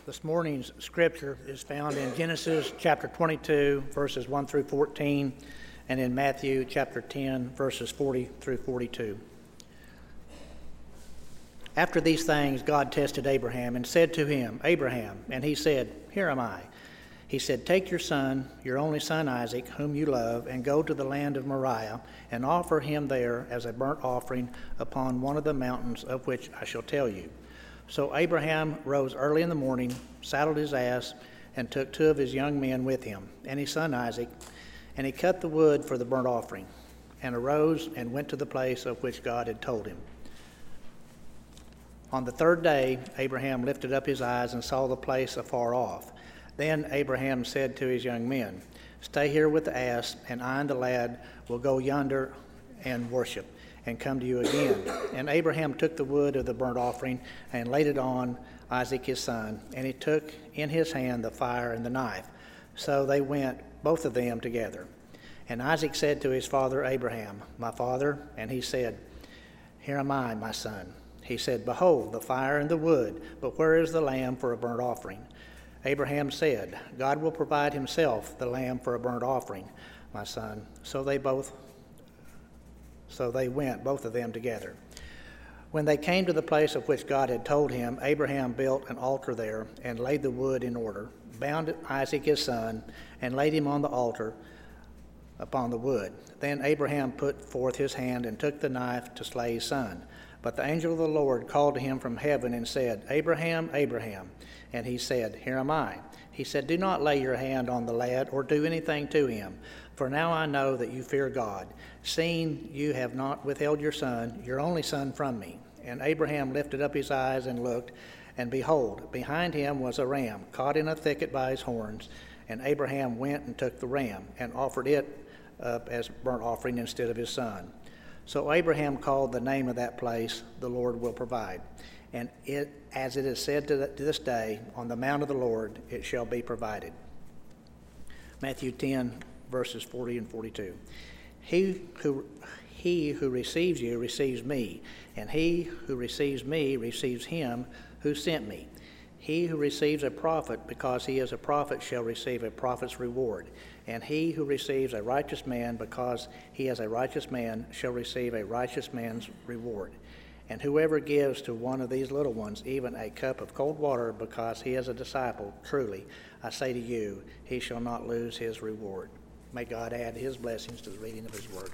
This morning's scripture is found in Genesis chapter 22, verses 1 through 14, and in Matthew chapter 10, verses 40 through 42. After these things, God tested Abraham and said to him, "Abraham," and he said, "Here am I." He said, "Take your son, your only son Isaac, whom you love, and go to the land of Moriah, and offer him there as a burnt offering upon one of the mountains of which I shall tell you." So Abraham rose early in the morning, saddled his ass, and took two of his young men with him, and his son Isaac, and he cut the wood for the burnt offering, and arose and went to the place of which God had told him. On the third day, Abraham lifted up his eyes and saw the place afar off. Then Abraham said to his young men, "Stay here with the ass, and I and the lad will go yonder and worship, and come to you again." And Abraham took the wood of the burnt offering and laid it on Isaac his son, and he took in his hand the fire and the knife. So they went, both of them together. And Isaac said to his father Abraham, "My father?" And he said, "Here am I, my son." He said, "Behold, the fire and the wood, but where is the lamb for a burnt offering?" Abraham said, "God will provide himself the lamb for a burnt offering, my son." So they went, both of them together. When they came to the place of which God had told him, Abraham built an altar there and laid the wood in order, bound Isaac his son, and laid him on the altar upon the wood. Then Abraham put forth his hand and took the knife to slay his son. But the angel of the Lord called to him from heaven and said, "Abraham, Abraham." And he said, "Here am I." He said, "Do not lay your hand on the lad or do anything to him. For now I know that you fear God, seeing you have not withheld your son, your only son, from me." And Abraham lifted up his eyes and looked, and behold, behind him was a ram, caught in a thicket by his horns. And Abraham went and took the ram, and offered it up as burnt offering instead of his son. So Abraham called the name of that place, "The Lord will provide." And as it is said to this day, "On the mount of the Lord it shall be provided." Matthew 10, verses 40 and 42. He who receives you receives me, and he who receives me receives him who sent me. He who receives a prophet because he is a prophet shall receive a prophet's reward, and he who receives a righteous man because he is a righteous man shall receive a righteous man's reward. And whoever gives to one of these little ones even a cup of cold water because he is a disciple, truly, I say to you, he shall not lose his reward. May God add his blessings to the reading of his word.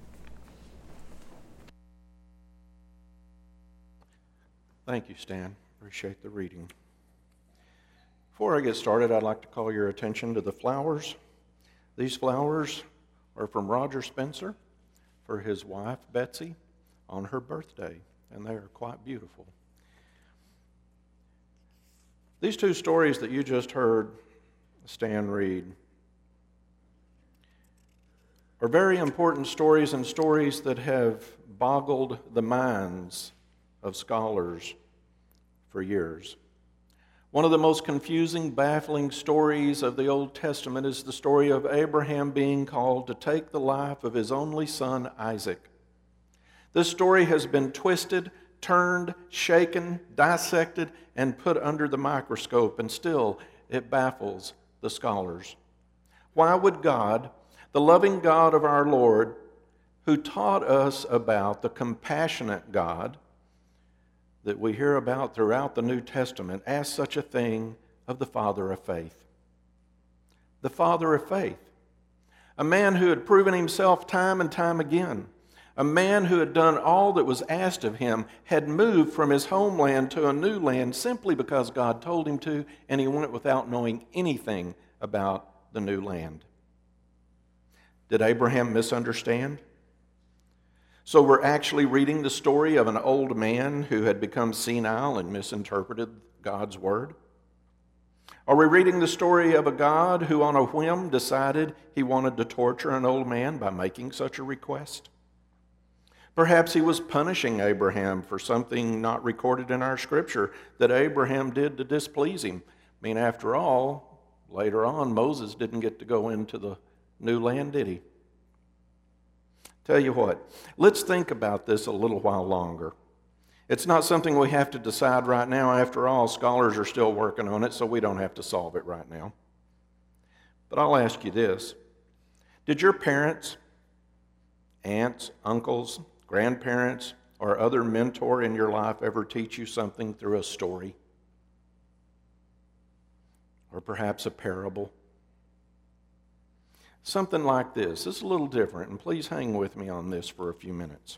Thank you, Stan. Appreciate the reading. Before I get started, I'd like to call your attention to the flowers. These flowers are from Roger Spencer for his wife, Betsy, on her birthday, and they are quite beautiful. These two stories that you just heard Stan read are very important stories, and stories that have boggled the minds of scholars for years. One of the most confusing, baffling stories of the Old Testament is the story of Abraham being called to take the life of his only son, Isaac. This story has been twisted, turned, shaken, dissected, and put under the microscope, and still it baffles the scholars. Why would God, the loving God of our Lord, who taught us about the compassionate God that we hear about throughout the New Testament, ask such a thing of the father of faith? The father of faith, a man who had proven himself time and time again, a man who had done all that was asked of him, had moved from his homeland to a new land simply because God told him to, and he went without knowing anything about the new land. Did Abraham misunderstand? So we're actually reading the story of an old man who had become senile and misinterpreted God's word? Are we reading the story of a God who on a whim decided he wanted to torture an old man by making such a request? Perhaps he was punishing Abraham for something not recorded in our scripture that Abraham did to displease him. I mean, after all, later on, Moses didn't get to go into the new land, did he? Tell you what, let's think about this a little while longer. It's not something we have to decide right now. After all, scholars are still working on it, so we don't have to solve it right now. But I'll ask you this. Did your parents, aunts, uncles, grandparents, or other mentor in your life ever teach you something through a story? Or perhaps a parable? Something like this. It's a little different, and please hang with me on this for a few minutes.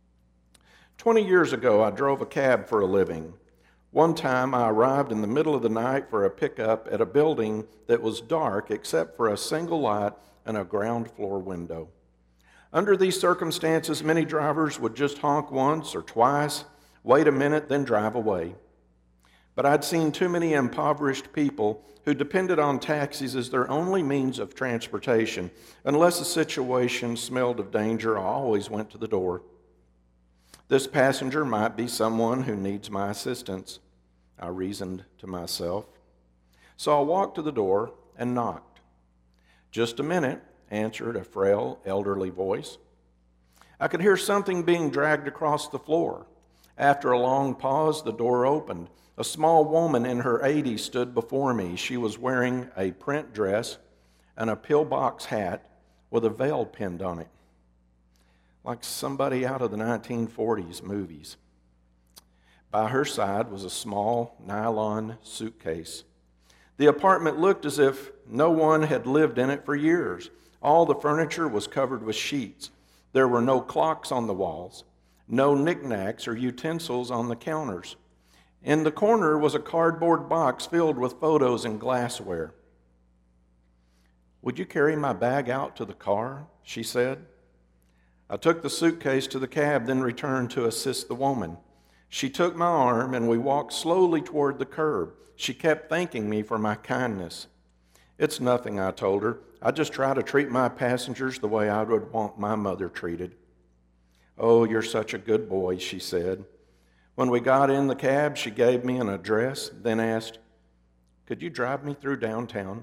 20 years ago, I drove a cab for a living. One time, I arrived in the middle of the night for a pickup at a building that was dark except for a single light and a ground floor window. Under these circumstances, many drivers would just honk once or twice, wait a minute, then drive away. But I'd seen too many impoverished people who depended on taxis as their only means of transportation. Unless a situation smelled of danger, I always went to the door. This passenger might be someone who needs my assistance, I reasoned to myself. So I walked to the door and knocked. "Just a minute," answered a frail, elderly voice. I could hear something being dragged across the floor. After a long pause, the door opened. A small woman in her 80s stood before me. She was wearing a print dress and a pillbox hat with a veil pinned on it, like somebody out of the 1940s movies. By her side was a small nylon suitcase. The apartment looked as if no one had lived in it for years. All the furniture was covered with sheets. There were no clocks on the walls, no knickknacks or utensils on the counters. In the corner was a cardboard box filled with photos and glassware. "Would you carry my bag out to the car?" she said. I took the suitcase to the cab, then returned to assist the woman. She took my arm, and we walked slowly toward the curb. She kept thanking me for my kindness. "It's nothing," I told her. "I just try to treat my passengers the way I would want my mother treated." "Oh, you're such a good boy," she said. When we got in the cab, she gave me an address, then asked, "Could you drive me through downtown?"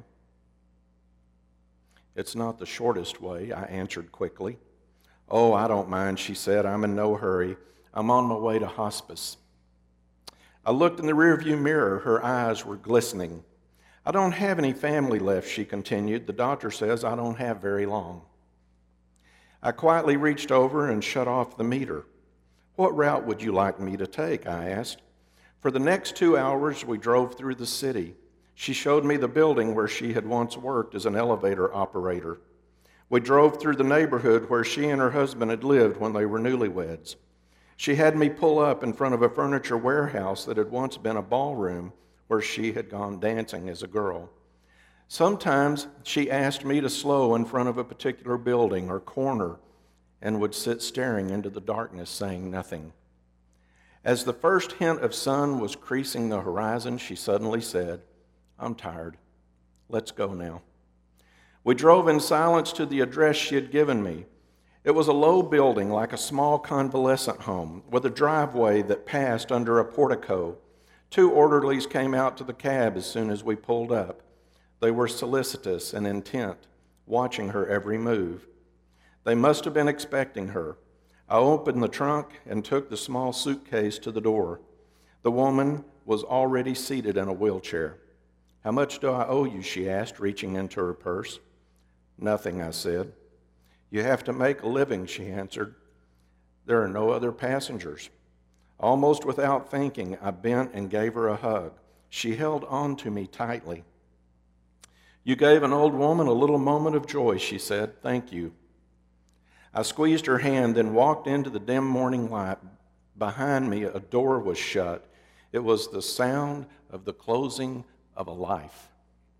"It's not the shortest way," I answered quickly. "Oh, I don't mind," she said. "I'm in no hurry. I'm on my way to hospice." I looked in the rearview mirror. Her eyes were glistening. "I don't have any family left," she continued. "The doctor says I don't have very long." I quietly reached over and shut off the meter. "What route would you like me to take?" I asked. For the next 2 hours, we drove through the city. She showed me the building where she had once worked as an elevator operator. We drove through the neighborhood where she and her husband had lived when they were newlyweds. She had me pull up in front of a furniture warehouse that had once been a ballroom where she had gone dancing as a girl. Sometimes she asked me to slow in front of a particular building or corner and would sit staring into the darkness, saying nothing. As the first hint of sun was creasing the horizon, she suddenly said, "I'm tired. Let's go now." We drove in silence to the address she had given me. It was a low building like a small convalescent home with a driveway that passed under a portico. 2 orderlies came out to the cab as soon as we pulled up. They were solicitous and intent, watching her every move. They must have been expecting her. I opened the trunk and took the small suitcase to the door. The woman was already seated in a wheelchair. "How much do I owe you?" she asked, reaching into her purse. "Nothing," I said. "You have to make a living," she answered. "There are no other passengers." Almost without thinking, I bent and gave her a hug. She held on to me tightly. "You gave an old woman a little moment of joy," she said. "Thank you." I squeezed her hand, then walked into the dim morning light. Behind me, a door was shut. It was the sound of the closing of a life.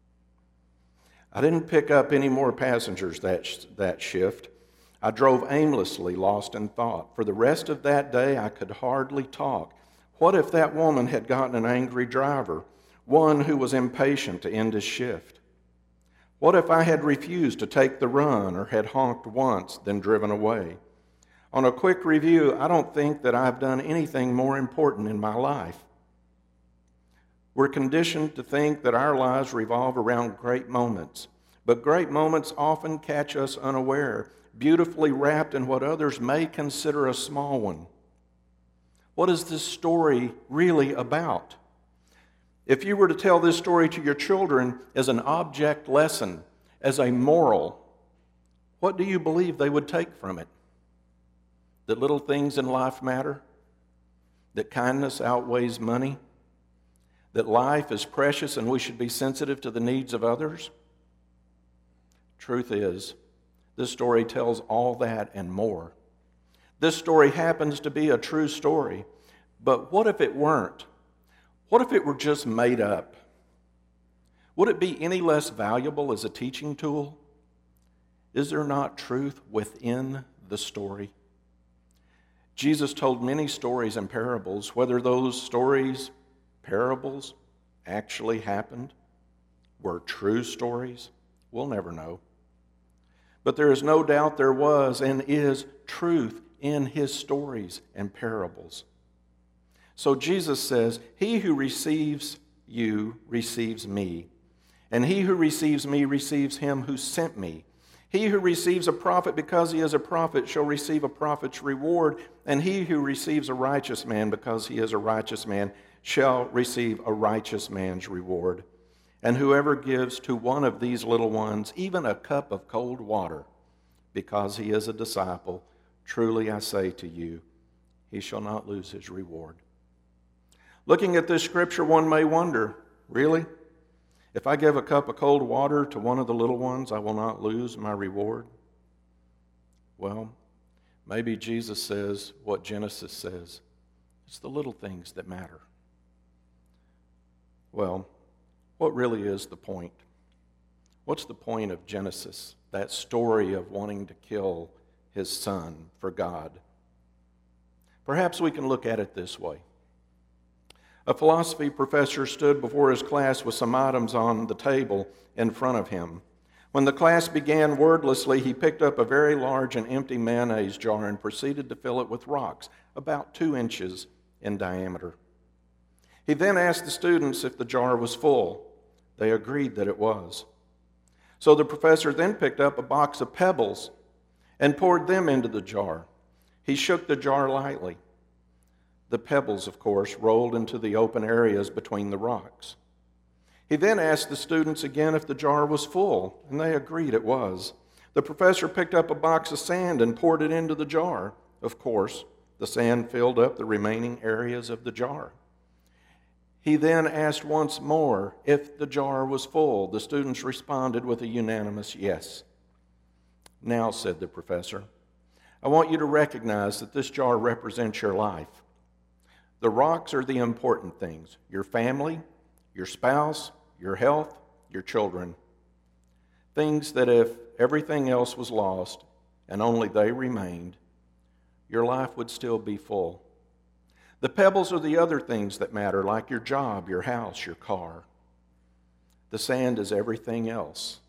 I didn't pick up any more passengers that shift. I drove aimlessly, lost in thought. For the rest of that day, I could hardly talk. What if that woman had gotten an angry driver, one who was impatient to end his shift? What if I had refused to take the run or had honked once, then driven away? On a quick review, I don't think that I've done anything more important in my life. We're conditioned to think that our lives revolve around great moments, but great moments often catch us unaware, beautifully wrapped in what others may consider a small one. What is this story really about? If you were to tell this story to your children as an object lesson, as a moral, what do you believe they would take from it? That little things in life matter? That kindness outweighs money? That life is precious and we should be sensitive to the needs of others? Truth is, this story tells all that and more. This story happens to be a true story, but what if it weren't? What if it were just made up? Would it be any less valuable as a teaching tool? Is there not truth within the story? Jesus told many stories and parables. Whether those stories, parables, actually happened, were true stories, we'll never know. But there is no doubt there was and is truth in his stories and parables. So Jesus says, "He who receives you receives me, and he who receives me receives him who sent me. He who receives a prophet because he is a prophet shall receive a prophet's reward, and he who receives a righteous man because he is a righteous man shall receive a righteous man's reward. And whoever gives to one of these little ones even a cup of cold water because he is a disciple, truly I say to you, he shall not lose his reward." Looking at this scripture, one may wonder, really? If I give a cup of cold water to one of the little ones, I will not lose my reward? Well, maybe Jesus says what Genesis says. It's the little things that matter. Well, what really is the point? What's the point of Genesis, that story of wanting to kill his son for God? Perhaps we can look at it this way. A philosophy professor stood before his class with some items on the table in front of him. When the class began wordlessly, he picked up a very large and empty mayonnaise jar and proceeded to fill it with rocks, about 2 inches in diameter. He then asked the students if the jar was full. They agreed that it was. So the professor then picked up a box of pebbles and poured them into the jar. He shook the jar lightly. The pebbles, of course, rolled into the open areas between the rocks. He then asked the students again if the jar was full, and they agreed it was. The professor picked up a box of sand and poured it into the jar. Of course, the sand filled up the remaining areas of the jar. He then asked once more if the jar was full. The students responded with a unanimous yes. "Now," said the professor, "I want you to recognize that this jar represents your life. The rocks are the important things: your family, your spouse, your health, your children. Things that if everything else was lost and only they remained, your life would still be full. The pebbles are the other things that matter, like your job, your house, your car. The sand is everything else.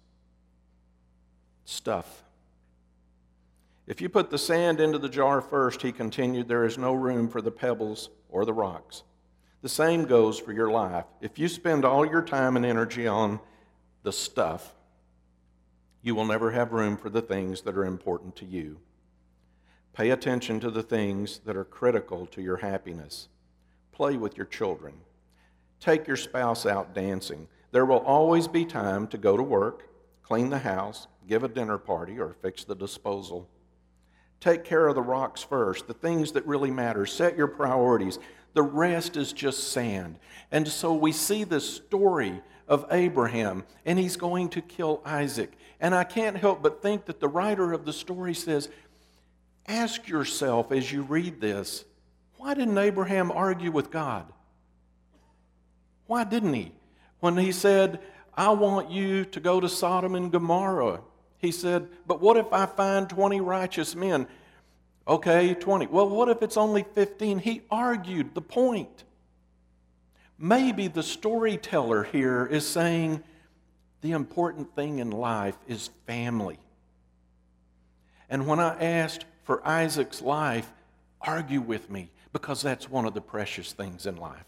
Stuff. If you put the sand into the jar first," he continued, "there is no room for the pebbles or the rocks. The same goes for your life. If you spend all your time and energy on the stuff, you will never have room for the things that are important to you. Pay attention to the things that are critical to your happiness. Play with your children. Take your spouse out dancing. There will always be time to go to work, clean the house, give a dinner party, or fix the disposal. Take care of the rocks first, the things that really matter. Set your priorities. The rest is just sand." And so we see this story of Abraham, and he's going to kill Isaac. And I can't help but think that the writer of the story says, ask yourself as you read this, why didn't Abraham argue with God? Why didn't he? When he said, "I want you to go to Sodom and Gomorrah," he said, "But what if I find 20 righteous men?" Okay, 20. Well, what if it's only 15? He argued the point. Maybe the storyteller here is saying the important thing in life is family. And when I asked for Isaac's life, argue with me, because that's one of the precious things in life.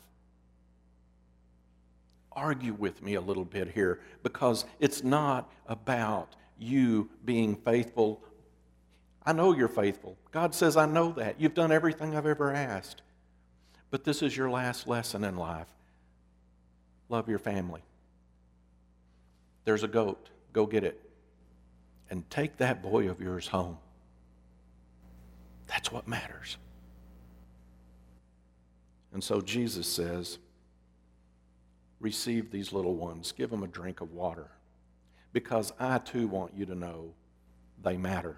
Argue with me a little bit here, because it's not about you being faithful. I know you're faithful. God says, I know that. You've done everything I've ever asked. But this is your last lesson in life. Love your family. There's a goat. Go get it. And take that boy of yours home. That's what matters. And so Jesus says, receive these little ones. Give them a drink of water. Because I too want you to know they matter.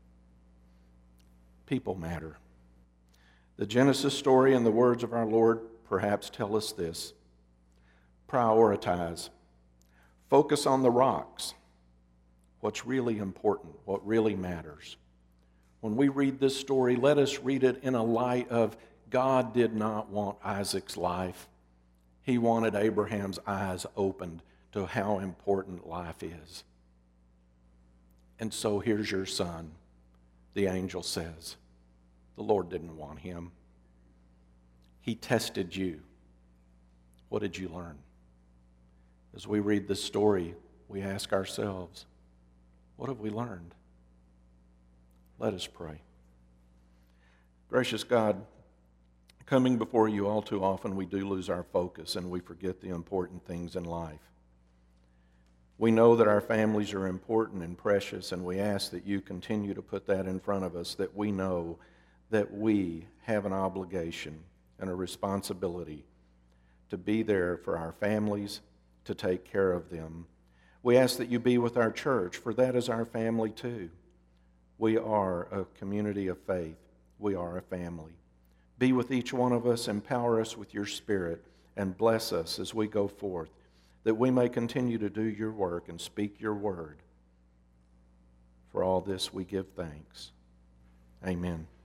People matter. The Genesis story and the words of our Lord perhaps tell us this. Prioritize. Focus on the rocks. What's really important, what really matters. When we read this story, let us read it in a light of God did not want Isaac's life. He wanted Abraham's eyes opened to how important life is. And so here's your son, the angel says. The Lord didn't want him. He tested you. What did you learn? As we read this story, we ask ourselves, what have we learned? Let us pray. Gracious God, coming before you all too often, we do lose our focus and we forget the important things in life. We know that our families are important and precious, and we ask that you continue to put that in front of us, that we know that we have an obligation and a responsibility to be there for our families, to take care of them. We ask that you be with our church, for that is our family too. We are a community of faith. We are a family. Be with each one of us, empower us with your Spirit, and bless us as we go forth, that we may continue to do your work and speak your word. For all this we give thanks. Amen.